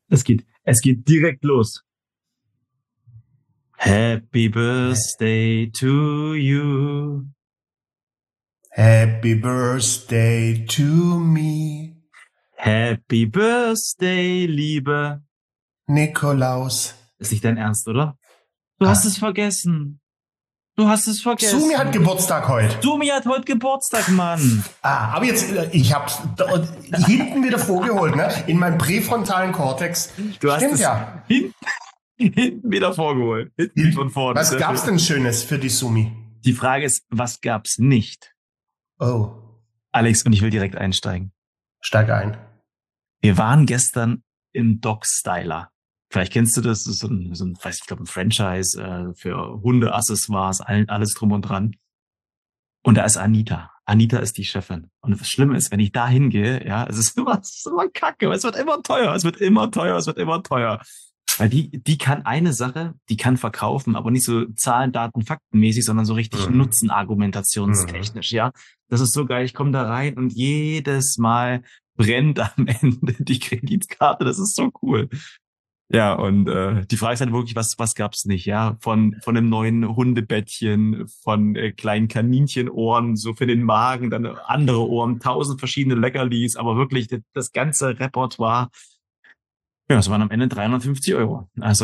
Es geht direkt los. Happy Birthday to you. Happy Birthday to me. Happy Birthday, liebe Nikolaus. Ist nicht dein Ernst, oder? Du hast es vergessen. Sumi hat Geburtstag heute. Sumi hat heute Geburtstag, Mann. Aber jetzt, ich hab's hinten wieder vorgeholt, ne? In meinem präfrontalen Kortex. Du hast Stimmt es ja. hinten wieder vorgeholt. Hinten von vorne. Was gab's denn Schönes für die Sumi? Die Frage ist, was gab's nicht? Oh. Alex, und ich will direkt einsteigen. Steig ein. Wir waren gestern im Dog Styler. Vielleicht kennst du das, ist ein Franchise für Hundeaccessoires, alles drum und dran. Und da ist Anita. Anita ist die Chefin. Und das Schlimme ist, wenn ich da hingehe, ja, es ist immer kacke, es wird immer teuer. Weil die kann eine Sache, die kann verkaufen, aber nicht so Zahlen, Daten, Faktenmäßig, sondern so richtig nutzenargumentationstechnisch, ja. Das ist so geil, ich komme da rein und jedes Mal brennt am Ende die Kreditkarte, das ist so cool. Ja, und die Frage ist halt wirklich, was gab's nicht, ja? Von einem neuen Hundebettchen, von kleinen Kaninchenohren, so für den Magen, dann andere Ohren, 1000 verschiedene Leckerlis, aber wirklich das ganze Repertoire. Ja, das waren am Ende 350 €. Also.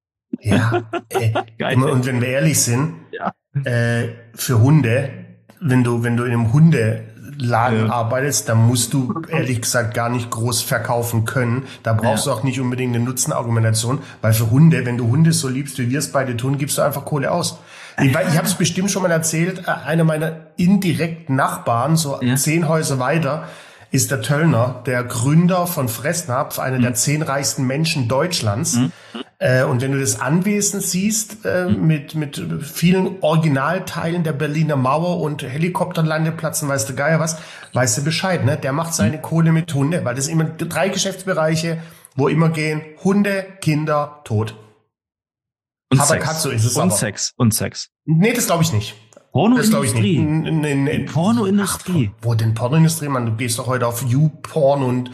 Ja, geil. Und wenn wir ehrlich sind, ja. Für Hunde, wenn du in einem Hundeladen arbeitest, dann musst du ehrlich gesagt gar nicht groß verkaufen können. Da brauchst du auch nicht unbedingt eine Nutzenargumentation, weil für Hunde, wenn du Hunde so liebst, wie wir es beide tun, gibst du einfach Kohle aus. Ich habe es bestimmt schon mal erzählt, einer meiner indirekten Nachbarn, so 10 Häuser weiter, ist der Töllner, der Gründer von Fressnapf, einer der 10 reichsten Menschen Deutschlands. Und wenn du das Anwesen siehst, mit vielen Originalteilen der Berliner Mauer und Helikopterlandeplatzen, weißt du Geier was, weißt du Bescheid, ne? Der macht seine Kohle mit Hunde, weil das sind immer 3 Geschäftsbereiche, wo immer gehen, Hunde, Kinder, Tod. Und aber Sex. So ist es und aber. Sex. Nee, das glaube ich nicht. Pornoindustrie. Pornoindustrie. Wo denn Pornoindustrie, Mann? Du gehst doch heute auf YouPorn und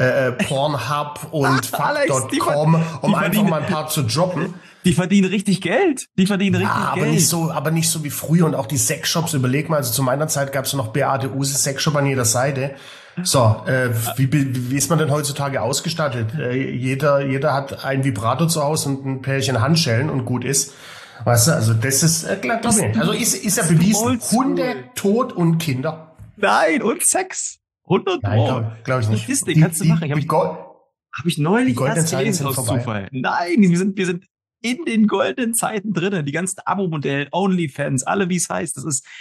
Pornhub und Fuck.com, um einfach mal ein paar zu droppen. Die verdienen richtig Geld. Aber nicht so wie früher. Und auch die Sexshops, überleg mal, also zu meiner Zeit gab es noch Beate Use Sexshop an jeder Seite. So, wie ist man denn heutzutage ausgestattet? Jeder hat ein Vibrator zu Hause und ein Pärchen Handschellen und gut ist. Weißt du, also das ist, glaube ich, also ist ja bewiesen. Hunde, Tod und Kinder. Nein, und Sex. Hunde und Nein, glaube ich nicht. Das kannst du machen. Hab ich neulich erst gelesen aus Zufall. Nein, wir sind in den goldenen Zeiten drinnen. Die ganzen Abo-Modelle, OnlyFans, alle wie es heißt. Das ist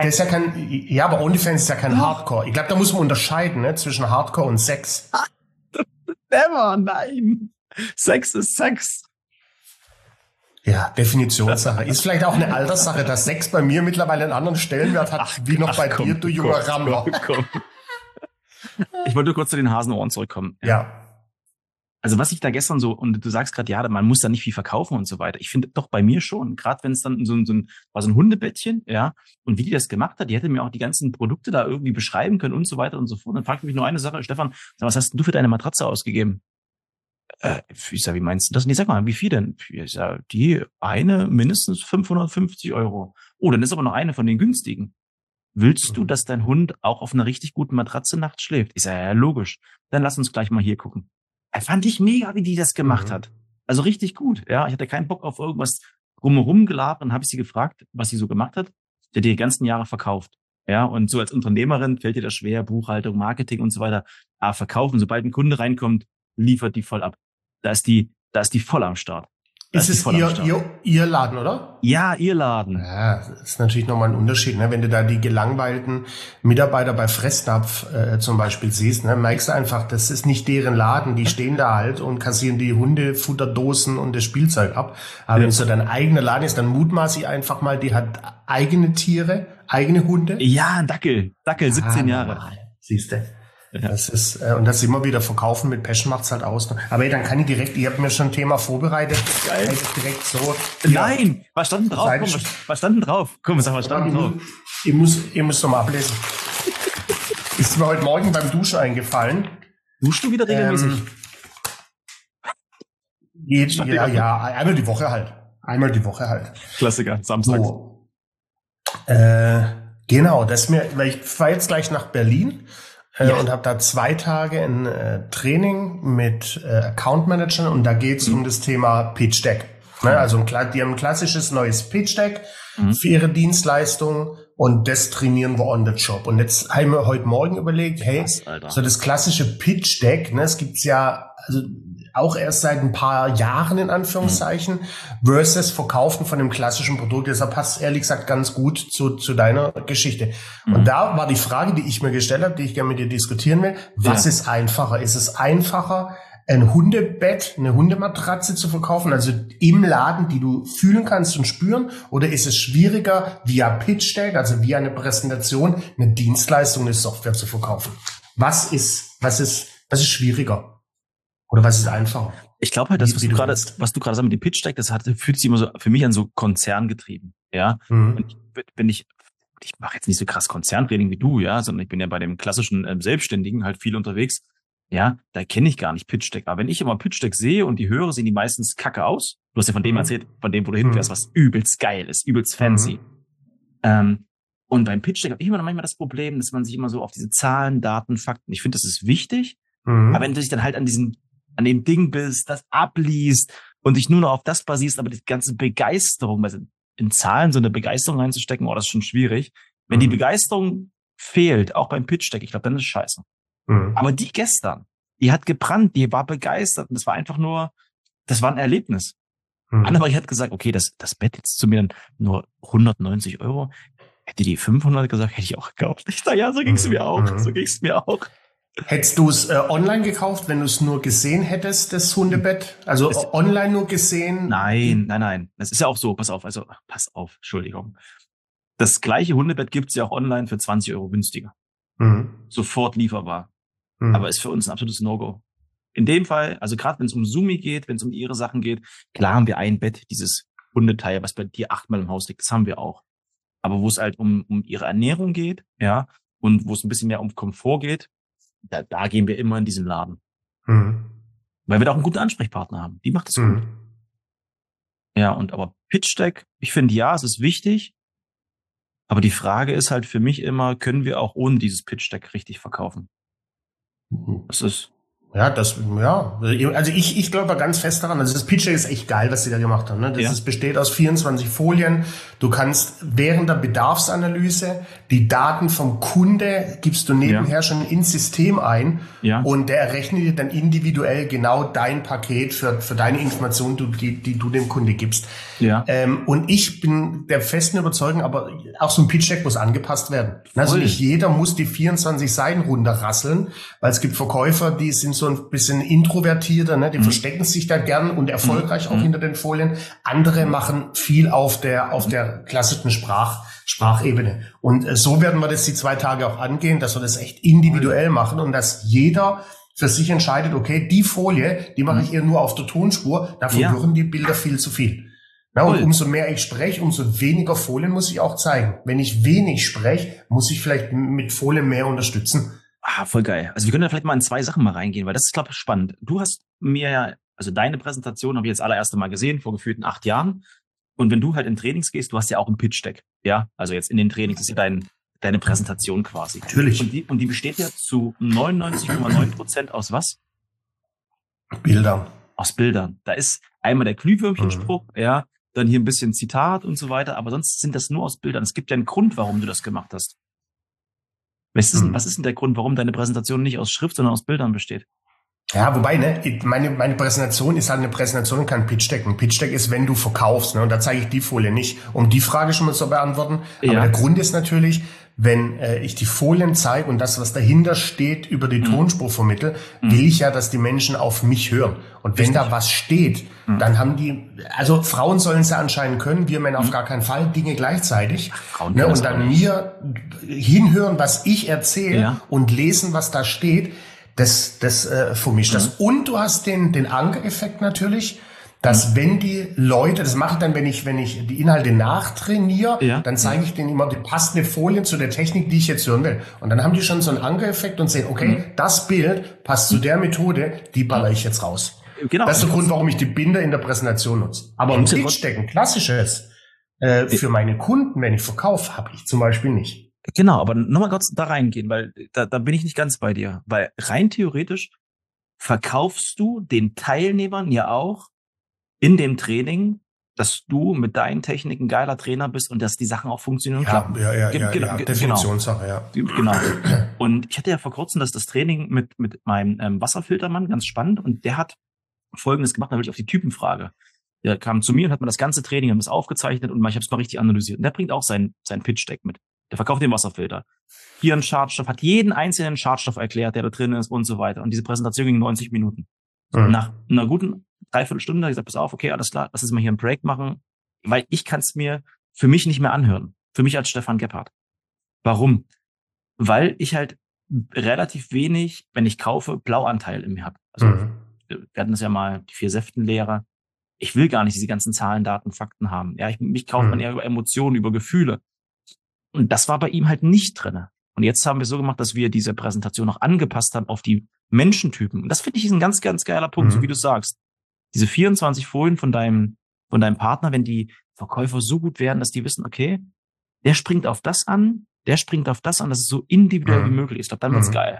aber OnlyFans ist ja kein Hardcore. Ich glaube, da muss man unterscheiden, ne, zwischen Hardcore und Sex. Never, nein. Sex ist Sex. Ja, Definitionssache. Ist vielleicht auch eine Alterssache, dass Sex bei mir mittlerweile einen anderen Stellenwert hat, wie noch bei dir, du junger Rammler. Ich wollte kurz zu den Hasenohren zurückkommen. Ja. Also was ich da gestern so, und du sagst gerade, ja, man muss da nicht viel verkaufen und so weiter. Ich finde doch bei mir schon, gerade wenn es dann so ein Hundebettchen, ja, und wie die das gemacht hat, die hätte mir auch die ganzen Produkte da irgendwie beschreiben können und so weiter und so fort. Dann fragte ich mich nur eine Sache, Stefan, was hast denn du für deine Matratze ausgegeben? Ich sag, wie meinst du das? Nee, sag mal, wie viel denn? Ich sag, die eine mindestens 550 €. Oh, dann ist aber noch eine von den günstigen. Willst du, dass dein Hund auch auf einer richtig guten Matratze nachts schläft? Ich sag, ja, logisch. Dann lass uns gleich mal hier gucken. Fand ich mega, wie die das gemacht hat. Also richtig gut, ja. Ich hatte keinen Bock auf irgendwas drumherum gelabert. Dann habe ich sie gefragt, was sie so gemacht hat. Sie hat die ganzen Jahre verkauft. Ja, und so als Unternehmerin fällt dir das schwer, Buchhaltung, Marketing und so weiter. Aber verkaufen, sobald ein Kunde reinkommt, liefert die voll ab. Da ist die voll am Start. Ist es ihr Laden, oder? Ja, ihr Laden. Ja, das ist natürlich nochmal ein Unterschied, ne? Wenn du da die gelangweilten Mitarbeiter bei Fressnapf zum Beispiel siehst, ne? Merkst du einfach, das ist nicht deren Laden. Die stehen da halt und kassieren die Hundefutterdosen und das Spielzeug ab. Aber wenn es so dein eigener Laden ist, dann mutmaße ich einfach mal, die hat eigene Tiere, eigene Hunde. Ja, ein Dackel, 17 Jahre. Siehst du. Das ist, und das immer wieder verkaufen mit Passion macht's halt aus. Aber dann kann ich direkt, ihr habt mir schon ein Thema vorbereitet. Geil. Direkt so. Nein, was stand denn drauf? Was stand denn drauf? Komm, sag, was stand denn drauf? Ihr müsst doch mal ablesen. Ist mir heute Morgen beim Duschen eingefallen. Duschst du wieder regelmäßig? Ja, einmal die Woche halt. Einmal die Woche halt. Klassiker, Samstag. So. Genau, weil ich fahre jetzt gleich nach Berlin und habe da 2 Tage ein Training mit Account Managern und da geht's um das Thema Pitch Deck. Ne? Also die haben ein klassisches neues Pitch Deck für ihre Dienstleistung und das trainieren wir on the job. Und jetzt haben wir heute Morgen überlegt, hey, so das klassische Pitch Deck, ne, es gibt's ja also auch erst seit ein paar Jahren in Anführungszeichen versus Verkaufen von dem klassischen Produkt. Deshalb passt ehrlich gesagt ganz gut zu deiner Geschichte. Und da war die Frage, die ich mir gestellt habe, die ich gerne mit dir diskutieren will. Was ist einfacher? Ist es einfacher, ein Hundebett, eine Hundematratze zu verkaufen, also im Laden, die du fühlen kannst und spüren? Oder ist es schwieriger, via Pitch Deck, also via eine Präsentation, eine Dienstleistung, eine Software zu verkaufen? Was ist schwieriger? Oder was ist einfacher? Ich glaube halt, das, was du gerade sagst mit dem Pitch Deck, fühlt sich immer so für mich an so konzerngetrieben, ja. Und ich mache jetzt nicht so krass Konzerntraining wie du, ja, sondern ich bin ja bei dem klassischen Selbstständigen halt viel unterwegs. Ja, da kenne ich gar nicht Pitch Deck. Aber wenn ich immer Pitch Deck sehe und die höre, sehen die meistens kacke aus. Du hast ja von dem erzählt, von dem, wo du hinfährst, was übelst geil ist, übelst fancy. Und beim Pitch Deck habe ich immer noch manchmal das Problem, dass man sich immer so auf diese Zahlen, Daten, Fakten, ich finde, das ist wichtig. Aber wenn du dich dann halt an dem Ding bist, das abliest und dich nur noch auf das basierst, aber die ganze Begeisterung, also in Zahlen so eine Begeisterung reinzustecken, das ist schon schwierig. Wenn die Begeisterung fehlt, auch beim Pitch Deck, ich glaube, dann ist es scheiße. Aber die gestern, die hat gebrannt, die war begeistert und das war einfach nur, das war ein Erlebnis. Annemarie hat gesagt, okay, das Bett jetzt zu mir dann nur 190 €. Hätte die 500 gesagt, hätte ich auch gekauft. Ich dachte, ja, so ging's mir auch. So ging's mir auch. Hättest du es online gekauft, wenn du es nur gesehen hättest, das Hundebett? Also online nur gesehen? Nein. Das ist ja auch so, pass auf, Entschuldigung. Das gleiche Hundebett gibt's ja auch online für 20 € günstiger. Sofort lieferbar. Aber ist für uns ein absolutes No-Go. In dem Fall, also gerade wenn es um Sumi geht, wenn es um ihre Sachen geht, klar haben wir ein Bett, dieses Hundeteil, was bei dir 8-mal im Haus liegt, das haben wir auch. Aber wo es halt um ihre Ernährung geht, ja, und wo es ein bisschen mehr um Komfort geht, da gehen wir immer in diesen Laden. Weil wir da auch einen guten Ansprechpartner haben. Die macht es gut. Ja, aber Pitch Deck, ich finde, ja, es ist wichtig. Aber die Frage ist halt für mich immer, können wir auch ohne dieses Pitch Deck richtig verkaufen? Das ist... Also ich glaube ganz fest daran, also das Pitch Deck ist echt geil, was sie da gemacht haben. Ne? Das besteht aus 24 Folien. Du kannst während der Bedarfsanalyse die Daten vom Kunde gibst du nebenher schon ins System ein und der errechnet dir dann individuell genau dein Paket für deine Informationen, die du dem Kunde gibst. Und ich bin der festen Überzeugung, aber auch so ein Pitch Deck muss angepasst werden. Also nicht jeder muss die 24 Seiten runterrasseln, weil es gibt Verkäufer, die sind so ein bisschen introvertierter, ne? Die verstecken sich da gern und erfolgreich auch hinter den Folien. Andere machen viel auf der klassischen Sprachebene. Und so werden wir das die 2 Tage auch angehen, dass wir das echt individuell machen und dass jeder für sich entscheidet, okay, die Folie, die mache ich eher nur auf der Tonspur, dafür wirken die Bilder viel zu viel. Ja, und umso mehr ich spreche, umso weniger Folien muss ich auch zeigen. Wenn ich wenig spreche, muss ich vielleicht mit Folien mehr unterstützen. Voll geil. Also wir können da vielleicht mal in 2 Sachen mal reingehen, weil das ist, glaube ich, spannend. Du hast mir ja, also deine Präsentation habe ich jetzt allererste Mal gesehen, vor gefühlten 8 Jahren. Und wenn du halt in Trainings gehst, du hast ja auch ein Pitch Deck. Ja, also jetzt in den Trainings ist ja deine Präsentation quasi. Natürlich. Und die besteht ja zu 99,9% aus was? Bildern. Aus Bildern. Da ist einmal der Glühwürmchenspruch, dann hier ein bisschen Zitat und so weiter, aber sonst sind das nur aus Bildern. Es gibt ja einen Grund, warum du das gemacht hast. Was ist denn der Grund, warum deine Präsentation nicht aus Schrift, sondern aus Bildern besteht? Ja, wobei, ne, meine Präsentation ist halt eine Präsentation und kein Pitch Deck. Ein Pitch Deck ist, wenn du verkaufst, ne, und da zeige ich die Folie nicht, um die Frage schon mal zu beantworten. Aber der Grund ist natürlich, wenn ich die Folien zeige und das, was dahinter steht, über die Tonspur vermittle, will ich ja, dass die Menschen auf mich hören. Und wenn da was steht, dann haben also Frauen sollen es ja anscheinend können, wir Männer auf gar keinen Fall, Dinge gleichzeitig. Ne, und dann mir hinhören, was ich erzähle und lesen, was da steht, das vermischt das. Und du hast den Anker-Effekt natürlich, dass wenn die Leute, das mache ich dann, wenn ich die Inhalte nachtrainiere, dann zeige ich denen immer die passende Folien zu der Technik, die ich jetzt hören will. Und dann haben die schon so einen Anker-Effekt und sehen, okay, das Bild passt zu der Methode, die baller ich jetzt raus. Genau. Das ist der Grund, warum ich die Binder in der Präsentation nutze. Aber ein Pitch-Deck, ein klassisches, für meine Kunden, wenn ich verkaufe, habe ich zum Beispiel nicht. Genau, aber nochmal kurz da reingehen, weil da bin ich nicht ganz bei dir. Weil rein theoretisch verkaufst du den Teilnehmern ja auch in dem Training, dass du mit deinen Techniken geiler Trainer bist und dass die Sachen auch funktionieren und klappen. Ja, Definitionssache, ja. Genau. Und ich hatte ja vor kurzem das Training mit meinem Wasserfiltermann, ganz spannend, und der hat Folgendes gemacht, da will ich auf die Typenfrage. Der kam zu mir und hat mir das ganze Training, haben es aufgezeichnet und ich habe es mal richtig analysiert. Und der bringt auch sein Pitch-Deck mit. Der verkauft den Wasserfilter. Hier ein Schadstoff, hat jeden einzelnen Schadstoff erklärt, der da drin ist und so weiter. Und diese Präsentation ging 90 Minuten. Nach einer guten Dreiviertelstunde habe ich gesagt, pass auf, okay, alles klar, lass uns mal hier einen Break machen, weil ich kann es mir für mich nicht mehr anhören. Für mich als Stefan Gebhardt. Warum? Weil ich halt relativ wenig, wenn ich kaufe, Blauanteil in mir habe. Also wir hatten das ja mal, die 4 Säften-Lehre. Ich will gar nicht diese ganzen Zahlen, Daten, Fakten haben. Ja, mich kauft man eher über Emotionen, über Gefühle. Und das war bei ihm halt nicht drinne. Und jetzt haben wir so gemacht, dass wir diese Präsentation noch angepasst haben auf die Menschentypen. Und das finde ich ist ein ganz, ganz geiler Punkt, so wie du sagst. Diese 24 Folien von deinem Partner, wenn die Verkäufer so gut werden, dass die wissen, okay, der springt auf das an, dass es so individuell wie möglich ist. Ich glaube, dann wird's geil.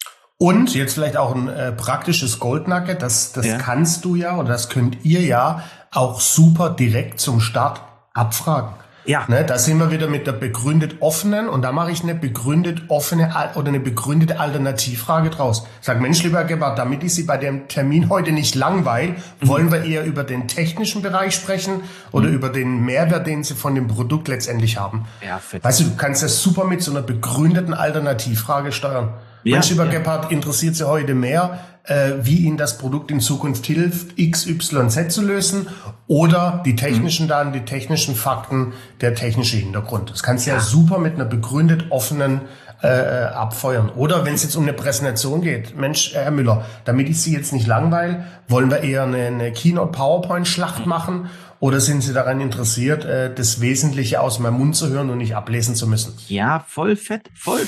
Und jetzt vielleicht auch ein praktisches Goldnugget, das kannst du ja oder das könnt ihr ja auch super direkt zum Start abfragen. Ja. Ne, da sind wir wieder mit der begründet offenen und da mache ich eine begründet offene oder eine begründete Alternativfrage draus. Sag, Mensch, lieber Gebhardt, damit ich Sie bei dem Termin heute nicht langweile, wollen wir eher über den technischen Bereich sprechen oder über den Mehrwert, den Sie von dem Produkt letztendlich haben. Ja, fett. Weißt du kannst das super mit so einer begründeten Alternativfrage steuern. Ja, Mensch, lieber Gebhardt, interessiert Sie heute mehr, wie Ihnen das Produkt in Zukunft hilft, X, Y, Z zu lösen oder die technischen Daten, die technischen Fakten, der technische Hintergrund. Das kannst du ja super mit einer begründet offenen abfeuern. Oder wenn es jetzt um eine Präsentation geht, Mensch, Herr Müller, damit ich Sie jetzt nicht langweile, wollen wir eher eine Keynote-PowerPoint-Schlacht machen oder sind Sie daran interessiert, das Wesentliche aus meinem Mund zu hören und nicht ablesen zu müssen? Ja, voll fett.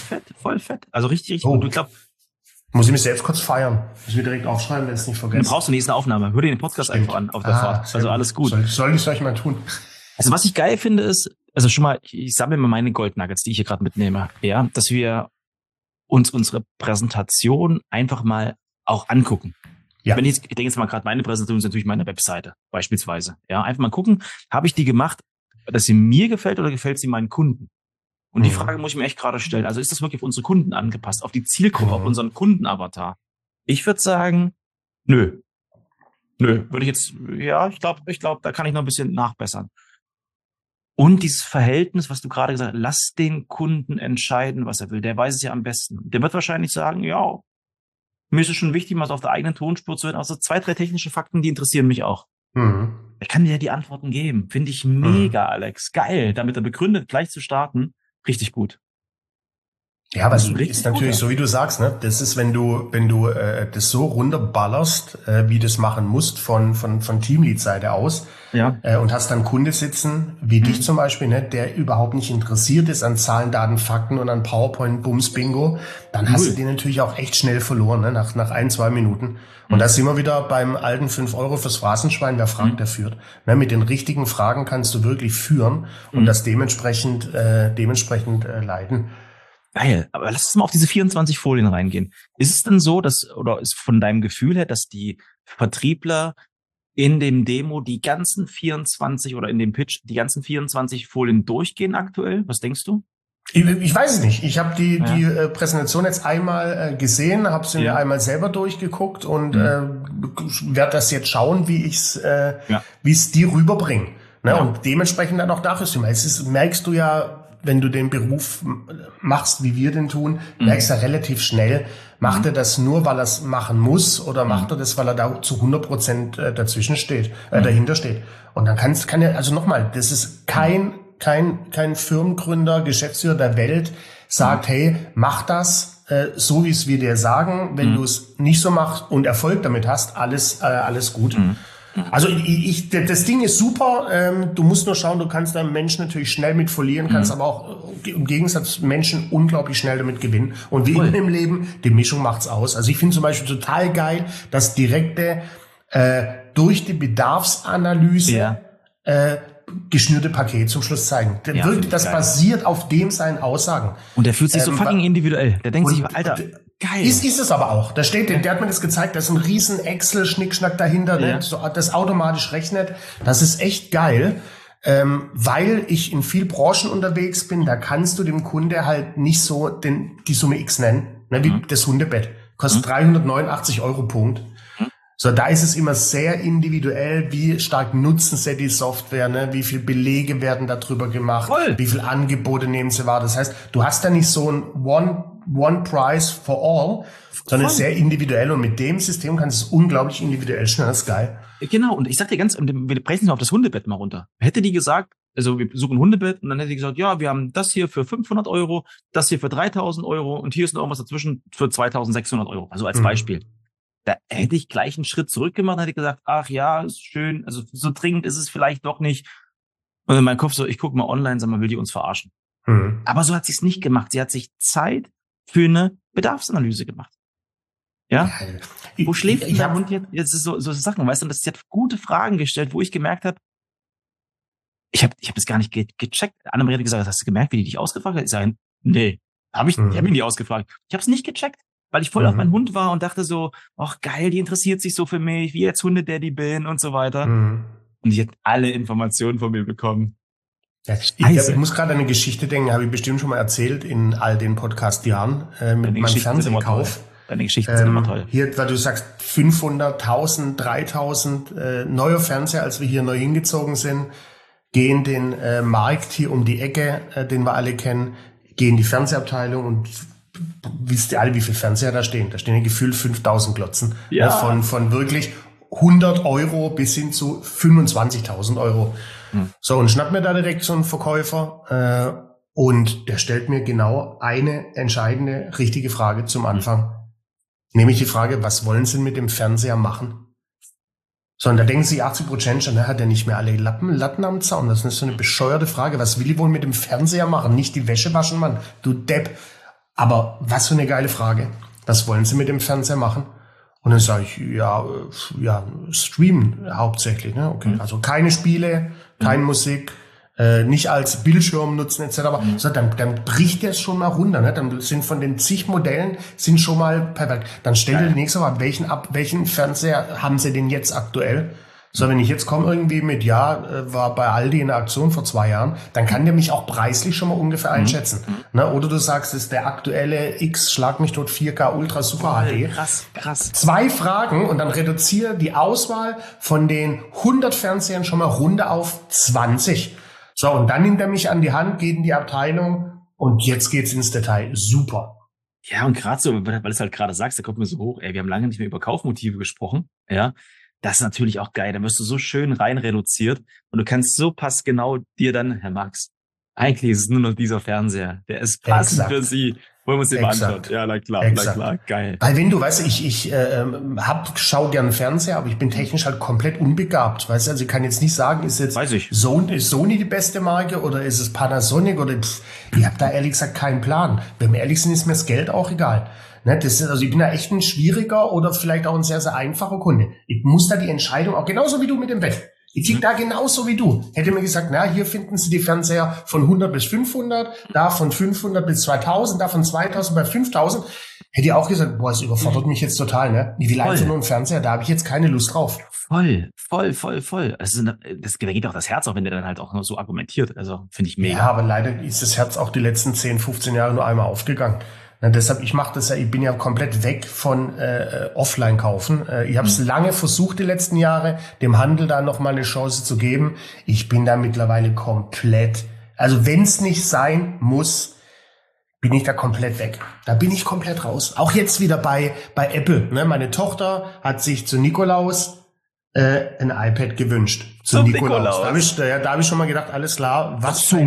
Also richtig gut. Ich glaube, muss ich mich selbst kurz feiern. Muss ich mir direkt aufschreiben, wenn es nicht vergessen. Dann brauchst du nächste Aufnahme. Hör dir den Podcast einfach an auf der Fahrt. Also alles gut. Soll ich mal tun. Also was ich geil finde ist, also schon mal, ich sammle mal meine Goldnuggets, die ich hier gerade mitnehme, ja, dass wir uns unsere Präsentation einfach mal auch angucken. Ja. Ich denke jetzt mal gerade, meine Präsentation ist natürlich meine Webseite, beispielsweise. Ja, einfach mal gucken, habe ich die gemacht, dass sie mir gefällt oder gefällt sie meinen Kunden? Und die Frage muss ich mir echt gerade stellen. Also ist das wirklich auf unsere Kunden angepasst, auf die Zielgruppe, auf unseren Kundenavatar? Ich würde sagen, nö. Würde ich jetzt, ja, ich glaube, da kann ich noch ein bisschen nachbessern. Und dieses Verhältnis, was du gerade gesagt hast, lass den Kunden entscheiden, was er will. Der weiß es ja am besten. Der wird wahrscheinlich sagen, ja, mir ist es schon wichtig, mal so auf der eigenen Tonspur zu hören. Also 2, 3 technische Fakten, die interessieren mich auch. Ich kann dir die Antworten geben. Finde ich mega, Alex. Geil, damit er begründet, gleich zu starten. Richtig gut. Ja, aber es ist natürlich so, wie du sagst, ne? Das ist, wenn du das so runterballerst, wie du es machen musst von Teamlead-Seite aus, und hast dann Kunde sitzen, wie dich zum Beispiel, ne, der überhaupt nicht interessiert ist an Zahlen, Daten, Fakten und an PowerPoint, Bums, Bingo, dann hast du den natürlich auch echt schnell verloren, ne? Nach 1-2 Minuten. Und da sind wir wieder beim alten 5 € fürs Phrasenschwein, wer fragt, der führt. Ne, mit den richtigen Fragen kannst du wirklich führen und das dementsprechend leiten. Geil, aber lass uns mal auf diese 24 Folien reingehen. Ist es denn so, oder ist von deinem Gefühl her, dass die Vertriebler in dem Demo die ganzen 24 oder in dem Pitch die ganzen 24 Folien durchgehen aktuell? Was denkst du? Ich weiß es nicht. Ich habe die Präsentation jetzt einmal gesehen, habe sie mir einmal selber durchgeguckt und werde das jetzt schauen, wie es die rüberbringen. Ne? Und dementsprechend dann auch dafür. Merkst du ja, wenn du den Beruf machst, wie wir den tun, merkst du relativ schnell, macht er das nur, weil er es machen muss oder macht er das, weil er da zu 100% dahinter steht. Und dann kann er, also nochmal, das ist kein Firmengründer, Geschäftsführer der Welt sagt, hey, mach das, so wie es wir dir sagen. Wenn du es nicht so machst und Erfolg damit hast, alles gut. Also das Ding ist super. Du musst nur schauen, du kannst deinen Menschen natürlich schnell mit verlieren, kannst aber auch im Gegensatz Menschen unglaublich schnell damit gewinnen. Und wie immer im Leben, die Mischung macht's aus. Also ich finde zum Beispiel total geil, das direkte durch die Bedarfsanalyse geschnürte Paket zum Schluss zeigen. Wirklich, das basiert auf dem seinen Aussagen. Und der fühlt sich so fucking individuell. Der denkt sich, Alter, geil. Ist es aber auch. Da steht, der hat mir das gezeigt, da ist ein riesen Excel-Schnickschnack dahinter, ne, das automatisch rechnet. Das ist echt geil. Weil ich in viel Branchen unterwegs bin, da kannst du dem Kunde halt nicht so die Summe X nennen, ne, wie das Hundebett. Kostet 389 € Punkt. So, da ist es immer sehr individuell, wie stark nutzen sie die Software, ne? Wie viel Belege werden darüber gemacht, wie viel Angebote nehmen sie wahr. Das heißt, du hast da nicht so ein One Price for all, sondern sehr individuell, und mit dem System kannst du es unglaublich individuell schnell. Das ist geil. Genau, und ich sag dir ganz, wir preisen auf das Hundebett mal runter. Hätte die gesagt, also wir suchen ein Hundebett, und dann hätte die gesagt, ja, wir haben das hier für 500 €, das hier für 3.000 € und hier ist noch irgendwas dazwischen für 2.600 €. Also als Beispiel. Da hätte ich gleich einen Schritt zurück gemacht und hätte gesagt, ach ja, ist schön, also so dringend ist es vielleicht doch nicht. Und in meinem Kopf so, ich gucke mal online, sag mal, will die uns verarschen? Aber so hat sie es nicht gemacht. Sie hat sich Zeit für eine Bedarfsanalyse gemacht. Ja? Wo schläft der Hund jetzt so Sachen, weißt du? Und sie hat gute Fragen gestellt, wo ich gemerkt habe, ich hab das gar nicht gecheckt. Annemarie hat gesagt, hast du gemerkt, wie die dich ausgefragt hat? Ich sage, nee, ich habe ihn nicht ausgefragt. Ich habe es nicht gecheckt, weil ich voll auf meinen Hund war und dachte so, ach geil, die interessiert sich so für mich, wie jetzt Hundedaddy bin und so weiter. Und die hat alle Informationen von mir bekommen. Ja, ich muss gerade an eine Geschichte denken, habe ich bestimmt schon mal erzählt in all den Podcast-Jahren mit meinem Fernsehkauf. Deine Geschichten sind immer toll. Hier, weil du sagst 500, 1000, 3000 neuer Fernseher, als wir hier neu hingezogen sind, gehen den Markt hier um die Ecke, den wir alle kennen, gehen die Fernsehabteilung und wisst ihr alle, wie viele Fernseher da stehen? Da stehen ja gefühlt 5000 Glotzen. Ja. Von wirklich 100 € bis hin zu 25.000 €. So, und schnapp mir da direkt so einen Verkäufer und der stellt mir genau eine entscheidende, richtige Frage zum Anfang. Nämlich die Frage, was wollen Sie mit dem Fernseher machen? So, und da denken sich 80% schon, hat er nicht mehr alle Latten am Zaun? Das ist so eine bescheuerte Frage. Was will ich wohl mit dem Fernseher machen? Nicht die Wäsche waschen, Mann. Du Depp. Aber was für eine geile Frage. Was wollen Sie mit dem Fernseher machen? Und dann sage ich, ja, streamen hauptsächlich. Ne? Okay. Also keine Spiele, keine Musik, nicht als Bildschirm nutzen etc. So, dann bricht der es schon mal runter. Ne? Dann sind von den zig Modellen sind schon mal perfekt. Dann stellt ihr die nächste Mal, welchen Fernseher haben Sie denn jetzt aktuell? So, wenn ich jetzt komme irgendwie mit, war bei Aldi in der Aktion vor 2 Jahren, dann kann der mich auch preislich schon mal ungefähr einschätzen. Ne? Oder du sagst, es ist der aktuelle X, schlag mich tot 4K Ultra Super HD. Krass. 2 Fragen und dann reduziere die Auswahl von den 100 Fernsehern schon mal runter auf 20. So, und dann nimmt er mich an die Hand, geht in die Abteilung und jetzt geht's ins Detail. Super. Ja, und gerade so, weil du es halt gerade sagst, da kommt mir so hoch, wir haben lange nicht mehr über Kaufmotive gesprochen, ja. Das ist natürlich auch geil. Da wirst du so schön rein reduziert und du kannst so passgenau dir dann, Herr Max, eigentlich ist es nur noch dieser Fernseher. Der ist passend für Sie. Wollen wir uns den mal anschauen? Ja, na klar, geil. Weil wenn du, weißt du, ich schau gern Fernseher, aber ich bin technisch halt komplett unbegabt. Weißt du, also ich kann jetzt nicht sagen, ist jetzt Sony die beste Marke oder ist es Panasonic oder ich habe da ehrlich gesagt keinen Plan. Wenn wir ehrlich sind, ist mir das Geld auch egal. Ne, also ich bin da echt ein schwieriger oder vielleicht auch ein sehr, sehr einfacher Kunde. Ich muss da die Entscheidung, auch genauso wie du mit dem Bett. Ich tick da genauso wie du. Hätte mir gesagt, na, hier finden Sie die Fernseher von 100 bis 500, da von 500 bis 2000, da von 2000 bei 5000. Hätte ich auch gesagt, boah, es überfordert mich jetzt total, ne? Wie viel einfach nur ein Fernseher, da habe ich jetzt keine Lust drauf. Voll. Also, da geht auch das Herz auf, wenn der dann halt auch noch so argumentiert. Also, finde ich mega. Ja, aber leider ist das Herz auch die letzten 10, 15 Jahre nur einmal aufgegangen. Na, deshalb, ich bin ja komplett weg von Offline kaufen. Ich habe es lange versucht, die letzten Jahre, dem Handel da noch mal eine Chance zu geben. Ich bin da mittlerweile komplett, also wenn es nicht sein muss, bin ich da komplett weg. Da bin ich komplett raus. Auch jetzt wieder bei Apple. Ne? Meine Tochter hat sich zu Nikolaus ein iPad gewünscht. Zu Nikolaus. Da hab ich schon mal gedacht, alles klar,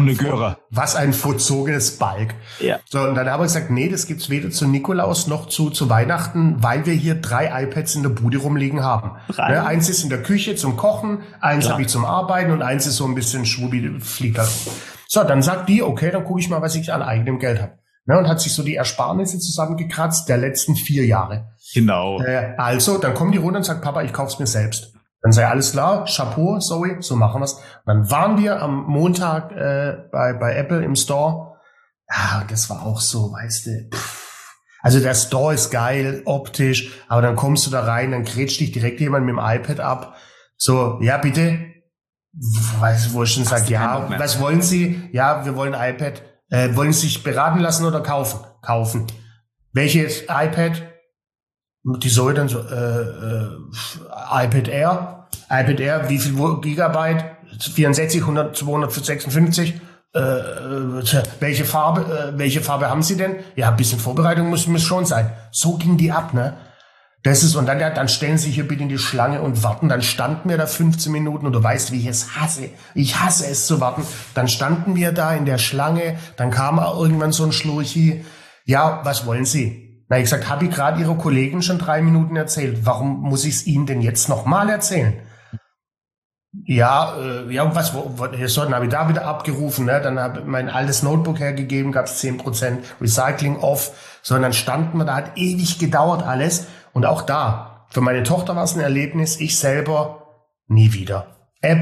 was ein verzogenes Balk. Ja. So, und dann habe ich gesagt, nee, das gibt's weder zu Nikolaus noch zu Weihnachten, weil wir hier 3 iPads in der Bude rumliegen haben. Ne, eins ist in der Küche zum Kochen, eins habe ich zum Arbeiten und eins ist so ein bisschen Schwubi, fliegt da. So, dann sagt die, okay, dann gucke ich mal, was ich an eigenem Geld habe. Ne, und hat sich so die Ersparnisse zusammengekratzt der letzten 4 Jahre. Genau. Also, dann kommen die runter und sagt, Papa, ich kauf's mir selbst. Dann sei alles klar, Chapeau, Zoe, so machen wir's. Und dann waren wir am Montag bei Apple im Store. Ja, und das war auch so, weißt du, also der Store ist geil, optisch, aber dann kommst du da rein, dann grätscht dich direkt jemand mit dem iPad ab. So, ja, bitte. Wo ich schon sage, ja, was wollen Sie? Ja, wir wollen ein iPad. Wollen Sie sich beraten lassen oder kaufen? Kaufen. Welches iPad? Die soll dann so, iPad Air. iPad Air, wie viel Gigabyte? 64, 100, 256. Welche Farbe haben Sie denn? Ja, ein bisschen Vorbereitung muss schon sein. So ging die ab, ne? Das ist, und dann stellen Sie hier bitte in die Schlange und warten. Dann standen wir da 15 Minuten und du weißt, wie ich es hasse. Ich hasse es zu warten. Dann standen wir da in der Schlange. Dann kam irgendwann so ein Schlurchi. Ja, was wollen Sie? Na, ich gesagt, habe ich gerade Ihre Kollegen schon 3 Minuten erzählt. Warum muss ich es Ihnen denn jetzt nochmal erzählen? Ja, dann habe ich da wieder abgerufen, ne? Dann habe ich mein altes Notebook hergegeben, gab es 10% Recycling off. So, und dann standen wir da, hat ewig gedauert alles. Und auch da, für meine Tochter war es ein Erlebnis, ich selber nie wieder.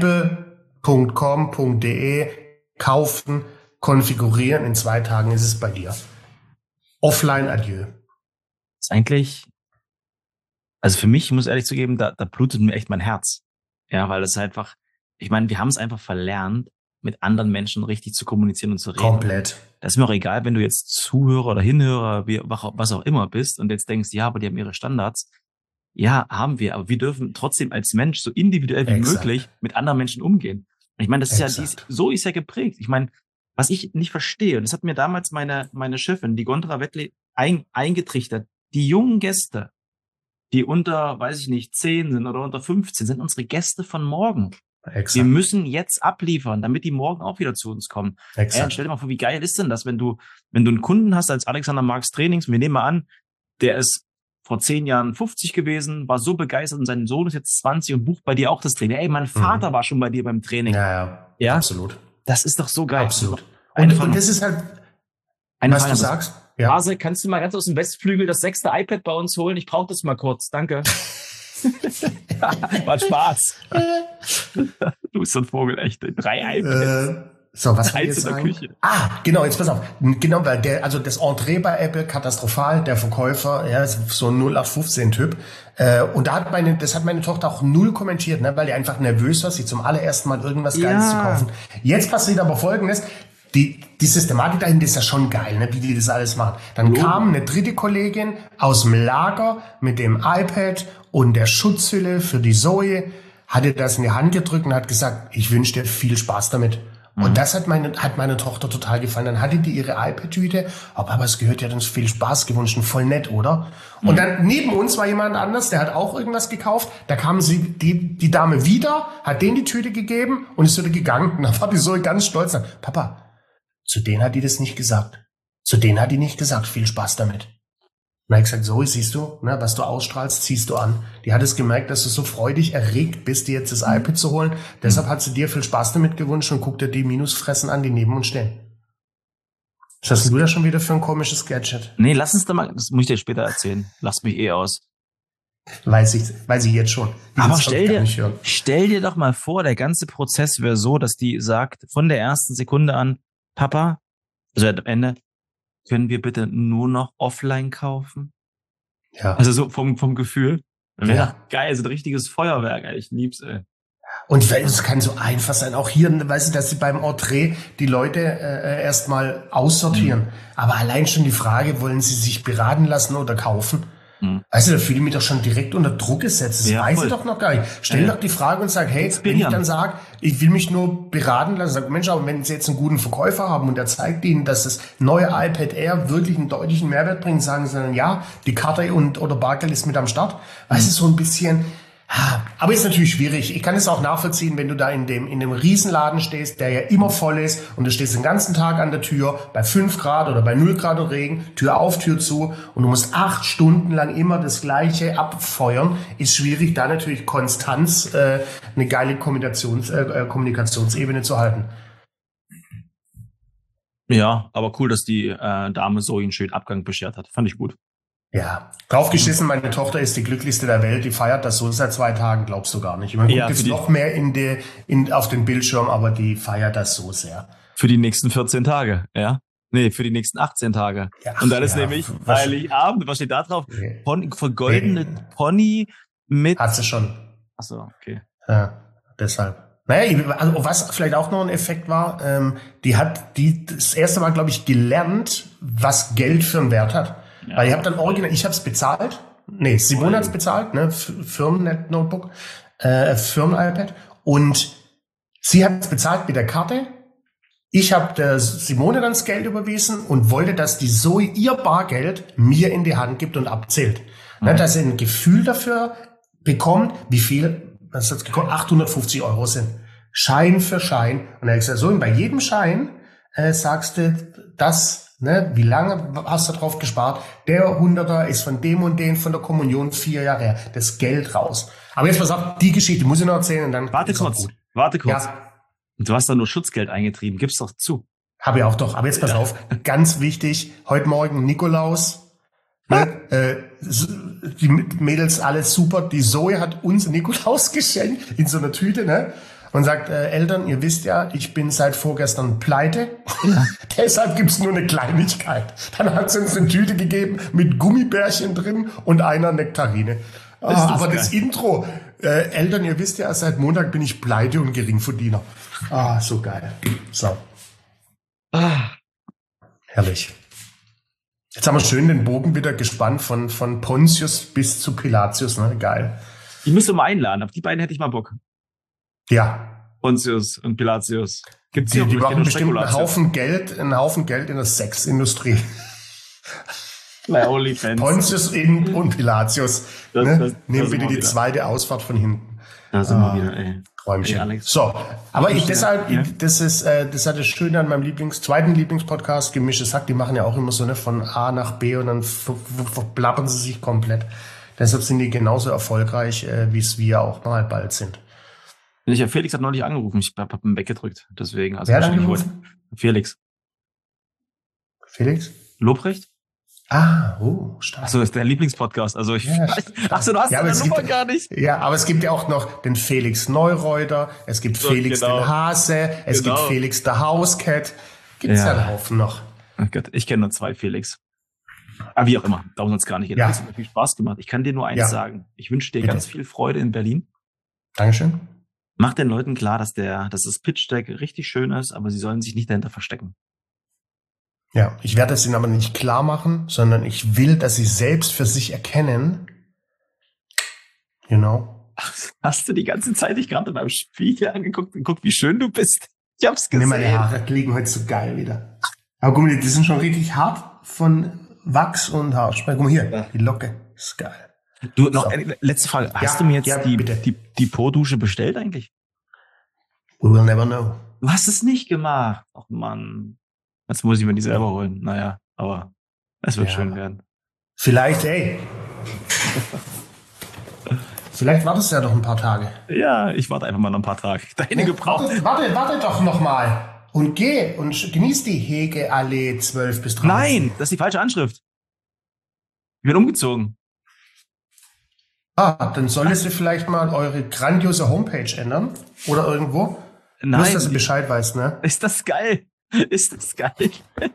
Apple.com.de, kaufen, konfigurieren, in 2 Tagen ist es bei dir. Offline, adieu. Ist eigentlich, also für mich, ich muss ehrlich zugeben, da blutet mir echt mein Herz. Ja, weil es einfach, ich meine, wir haben es einfach verlernt, mit anderen Menschen richtig zu kommunizieren und zu reden. Komplett. Das ist mir auch egal, wenn du jetzt Zuhörer oder Hinhörer, was auch immer bist und jetzt denkst, ja, aber die haben ihre Standards. Ja, haben wir, aber wir dürfen trotzdem als Mensch so individuell wie möglich mit anderen Menschen umgehen. Und ich meine, das ist so ist ja geprägt. Ich meine, was ich nicht verstehe, und das hat mir damals meine Chefin, die Gondra Wettley, eingetrichtert, die jungen Gäste, die unter, weiß ich nicht, 10 sind oder unter 15, sind unsere Gäste von morgen. Exakt. Wir müssen jetzt abliefern, damit die morgen auch wieder zu uns kommen. Stell dir mal vor, wie geil ist denn das, wenn du einen Kunden hast als Alexander Marx Trainings, wir nehmen mal an, der ist vor 10 Jahren 50 gewesen, war so begeistert und sein Sohn ist jetzt 20 und bucht bei dir auch das Training. Ey, mein Vater war schon bei dir beim Training. Ja, absolut. Das ist doch so geil. Absolut. Und das ist halt, was du sagst. Ja. Hase, kannst du mal ganz aus dem Westflügel das 6. iPad bei uns holen? Ich brauche das mal kurz. Danke. War Spaß. Du bist so ein Vogel, echt. 3 iPads. So, was soll ich jetzt sagen? Küche. Genau, jetzt pass auf. Genau, weil das Entree bei Apple katastrophal, der Verkäufer, ja, ist so ein 0815-Typ. Und das hat meine Tochter auch null kommentiert, ne, weil die einfach nervös war, sich zum allerersten Mal irgendwas Geiles zu kaufen. Jetzt passiert aber Folgendes. Die Systematik dahinter ist ja schon geil, ne, wie die das alles machen. Dann kam eine dritte Kollegin aus dem Lager mit dem iPad und der Schutzhülle für die Zoe, hatte das in die Hand gedrückt und hat gesagt, ich wünsche dir viel Spaß damit. Und das hat meine Tochter total gefallen. Dann hatte die ihre iPad-Tüte, aber es gehört ja dann viel Spaß gewünscht und voll nett, oder? Und dann neben uns war jemand anders, der hat auch irgendwas gekauft. Da kam die Dame wieder, hat denen die Tüte gegeben und ist wieder gegangen. Und dann war die Zoe ganz stolz. Papa, zu denen hat die das nicht gesagt. Zu denen hat die nicht gesagt, viel Spaß damit. Und er hat gesagt, so, siehst du, ne, was du ausstrahlst, ziehst du an. Die hat es gemerkt, dass du so freudig erregt bist, dir jetzt das iPad zu holen. Deshalb hat sie dir viel Spaß damit gewünscht und guckt dir die Minusfressen an, die neben uns stehen. Was hast du da schon wieder für ein komisches Gadget? Nee, lass uns da mal, das muss ich dir später erzählen. Lass mich aus. Weiß ich jetzt schon. Aber stell dir doch mal vor, der ganze Prozess wäre so, dass die sagt, von der ersten Sekunde an, Papa, also am Ende, können wir bitte nur noch offline kaufen? Ja. Also so vom Gefühl. Ja. Geil, so ein richtiges Feuerwerk. Ich lieb's, ey. Und es kann so einfach sein, auch hier, weißt du, dass sie beim Entree die Leute erstmal aussortieren. Aber allein schon die Frage, wollen sie sich beraten lassen oder kaufen? Weißt du, da fühle ich mich doch schon direkt unter Druck gesetzt. Das weiß ich doch noch gar nicht. Stell doch die Frage und sag, hey, wenn ich dann sage, ich will mich nur beraten lassen, sag, Mensch, aber wenn Sie jetzt einen guten Verkäufer haben und der zeigt Ihnen, dass das neue iPad Air wirklich einen deutlichen Mehrwert bringt, sagen Sie dann, ja, die Karte oder Bargeld ist mit am Start. Weißt du, so ein bisschen. Aber ist natürlich schwierig. Ich kann es auch nachvollziehen, wenn du da in dem Riesenladen stehst, der ja immer voll ist und du stehst den ganzen Tag an der Tür bei 5 Grad oder bei 0 Grad und Regen, Tür auf, Tür zu und du musst 8 Stunden lang immer das Gleiche abfeuern. Ist schwierig, da natürlich Konstanz, eine geile Kommunikationsebene zu halten. Ja, aber cool, dass die Dame so einen schönen Abgang beschert hat. Fand ich gut. Ja, draufgeschissen, meine Tochter ist die glücklichste der Welt, die feiert das so seit 2 Tagen, glaubst du gar nicht. Man guckt jetzt noch mehr auf den Bildschirm, aber die feiert das so sehr. Für die nächsten 14 Tage, ja? Nee, für die nächsten 18 Tage. Ja, und dann ist nämlich Heiligabend, was steht da drauf? Vergoldene Pony mit... Hat sie schon. Achso, okay. Ja, deshalb. Naja, also was vielleicht auch noch ein Effekt war, die hat das erste Mal, glaube ich, gelernt, was Geld für einen Wert hat. Ja. Weil ich habe ich habe es bezahlt. Nee, Simone hat es bezahlt, ne? Firmen-Notebook, Firmen-iPad. Und sie hat es bezahlt mit der Karte. Ich habe der Simone dann das Geld überwiesen und wollte, dass die Zoe ihr Bargeld mir in die Hand gibt und abzählt. Ne, dass sie ein Gefühl dafür bekommt, wie viel, was hat's gekostet, 850 € sind. Schein für Schein. Und er hat gesagt, so, und bei jedem Schein sagst du das, ne, wie lange hast du drauf gespart? Der 100er ist von dem und den von der Kommunion 4 Jahre her. Das Geld raus. Aber jetzt pass auf, die Geschichte muss ich noch erzählen und dann. Warte kurz. Ja. Du hast da nur Schutzgeld eingetrieben. Gib's doch zu. Habe ich auch doch. Aber jetzt pass auf. Ganz wichtig. Heute Morgen Nikolaus. Ne? Die Mädels alles super. Die Zoe hat uns Nikolaus geschenkt in so einer Tüte, ne? Und sagt, Eltern, ihr wisst ja, ich bin seit vorgestern pleite. Ja. Deshalb gibt's nur eine Kleinigkeit. Dann hat sie uns eine Tüte gegeben mit Gummibärchen drin und einer Nektarine. Aber das Intro, Eltern, ihr wisst ja, seit Montag bin ich pleite und Geringverdiener. So geil. So. Herrlich. Jetzt haben wir schön den Bogen wieder gespannt von Pontius bis zu Pilatius, ne? Geil. Ich müsste mal einladen, auf die beiden hätte ich mal Bock. Ja. Pontius und Pilatius. Gibt's die machen bestimmt einen Haufen Geld in der Sexindustrie. Pontius und Pilatius. Nehmen bitte die zweite Ausfahrt von hinten. Da sind wir wieder, ey. Träumchen. Ey, so, aber das hat das Schöne an meinem zweiten Lieblingspodcast, Gemischtes Hack, die machen ja auch immer so, ne, von A nach B und dann verblabbern sie sich komplett. Deshalb sind die genauso erfolgreich, wie es wir auch mal bald sind. Felix hat neulich angerufen, ich hab ihn weggedrückt, deswegen. Also wer hat angerufen? Felix. Lobrecht? Stark. Achso, das ist dein Lieblingspodcast. Also du hast deine Nummer gar nicht. Ja, aber es gibt ja auch noch den Felix Neureuter, es gibt Felix den Hase, es gibt Felix der Hauscat. Gibt's ja einen Haufen noch. Oh Gott, ich kenne nur 2 Felix. Aber wie auch immer, darum soll es gar nicht gehen. Das hat mir viel Spaß gemacht. Ich kann dir nur eins sagen. Ich wünsche dir ganz viel Freude in Berlin. Dankeschön. Mach den Leuten klar, dass das Pitch-Deck richtig schön ist, aber sie sollen sich nicht dahinter verstecken. Ja, ich werde es ihnen aber nicht klar machen, sondern ich will, dass sie selbst für sich erkennen, Hast du die ganze Zeit dich gerade beim Spiegel angeguckt und guck, wie schön du bist? Ich hab's gesehen. Meine Haare liegen heute so geil wieder. Aber guck mal, die sind schon richtig hart von Wachs und Haarspray. Guck mal hier, die Locke ist geil. Du, noch eine letzte Frage. Hast du mir jetzt die Po-Dusche bestellt eigentlich? We will never know. Du hast es nicht gemacht. Ach Mann. Jetzt muss ich mir die selber holen. Naja, aber es wird schön werden. Vielleicht wartest du ja doch ein paar Tage. Ja, ich warte einfach mal noch ein paar Tage. Deine gebraucht. Warte doch noch mal. Und geh und genieß die Hegeallee 12 bis 13. Nein, das ist die falsche Anschrift. Ich bin umgezogen. Dann solltest du vielleicht mal eure grandiose Homepage ändern. Oder irgendwo. Nein. Nur, dass du Bescheid weißt, ne? Ist das geil? Ist das geil?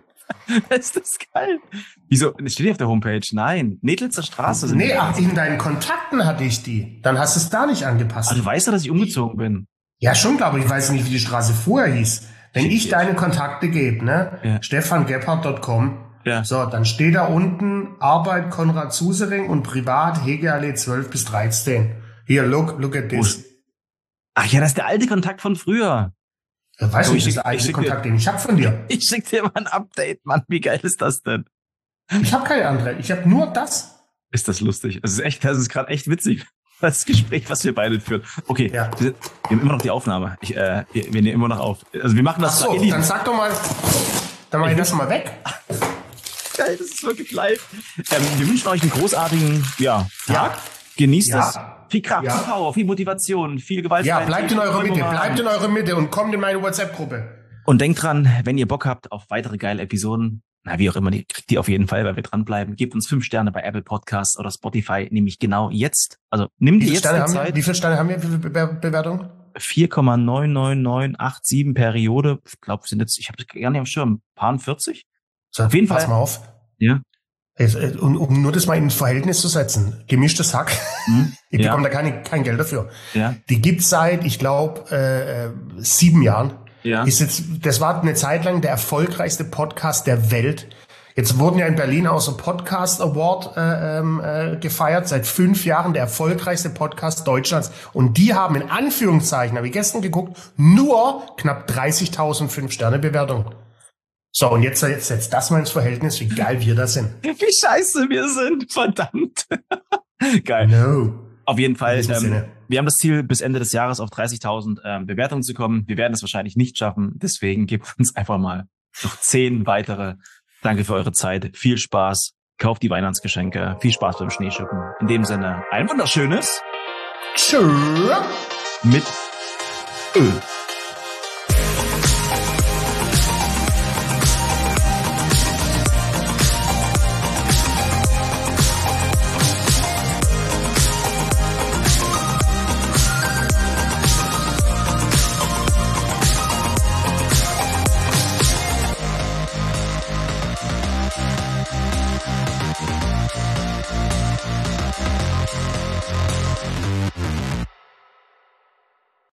Wieso? Steht die auf der Homepage? Nein. Nedlitzer Straße. Nee, in deinen Kontakten hatte ich die. Dann hast du es da nicht angepasst. Aber du weißt ja, dass ich umgezogen bin. Ja, schon, glaube ich. Ich weiß nicht, wie die Straße vorher hieß. Wenn ich deine Kontakte gebe, ne? Ja. stefangebhardt.com. Ja. So, dann steht da unten Arbeit Konrad Susering und Privat Hegeallee 12 bis 13. Hier, look at this. Ach ja, das ist der alte Kontakt von früher. Weiß nicht, das ist der alte Kontakt, den ich habe von dir. Ich schick dir mal ein Update, Mann. Wie geil ist das denn? Ich habe keine andere. Ich habe nur das. Ist das lustig? Das ist gerade echt witzig. Das Gespräch, was wir beide führen. Okay, wir haben immer noch die Aufnahme. Wir nehmen immer noch auf. Also wir machen das. Ach so, dann sag doch mal, dann mach ich das mal weg. Geil, das ist wirklich live. Wir wünschen euch einen großartigen Tag. Genießt es. Viel Kraft, viel Power, viel Motivation, viel Gewalt. Ja, bleibt in eurer Mitte und kommt in meine WhatsApp-Gruppe. Und denkt dran, wenn ihr Bock habt auf weitere geile Episoden, na, wie auch immer, die kriegt ihr auf jeden Fall, weil wir dranbleiben. Gebt uns 5 Sterne bei Apple Podcasts oder Spotify, nämlich genau jetzt. Also nimmt ihr jetzt die Zeit. Wie viele Sterne haben wir für Bewertung? 4,99987 Periode. Ich glaube, sind jetzt, ich habe es gar nicht am Schirm, paar 40? So, auf jeden Fall. Pass mal auf. Ja. Um nur das mal in ein Verhältnis zu setzen. Gemischtes Hack. Ich bekomme da kein Geld dafür. Ja. Die gibt's seit, ich glaube, 7 Jahren. Ja. Das war eine Zeit lang der erfolgreichste Podcast der Welt. Jetzt wurden ja in Berlin auch so Podcast Award gefeiert. Seit 5 Jahren der erfolgreichste Podcast Deutschlands. Und die haben in Anführungszeichen, habe ich gestern geguckt, nur knapp 30.000 5-Sterne-Bewertungen. So, und jetzt setzt das mal ins Verhältnis, wie geil wir da sind. Wie scheiße wir sind, verdammt. Geil. No. Auf jeden Fall, wir haben das Ziel, bis Ende des Jahres auf 30.000 Bewertungen zu kommen. Wir werden es wahrscheinlich nicht schaffen, deswegen gebt uns einfach mal noch 10 weitere. Danke für eure Zeit, viel Spaß, kauft die Weihnachtsgeschenke, viel Spaß beim Schneeschippen. In dem Sinne, ein wunderschönes Tschö mit Öl.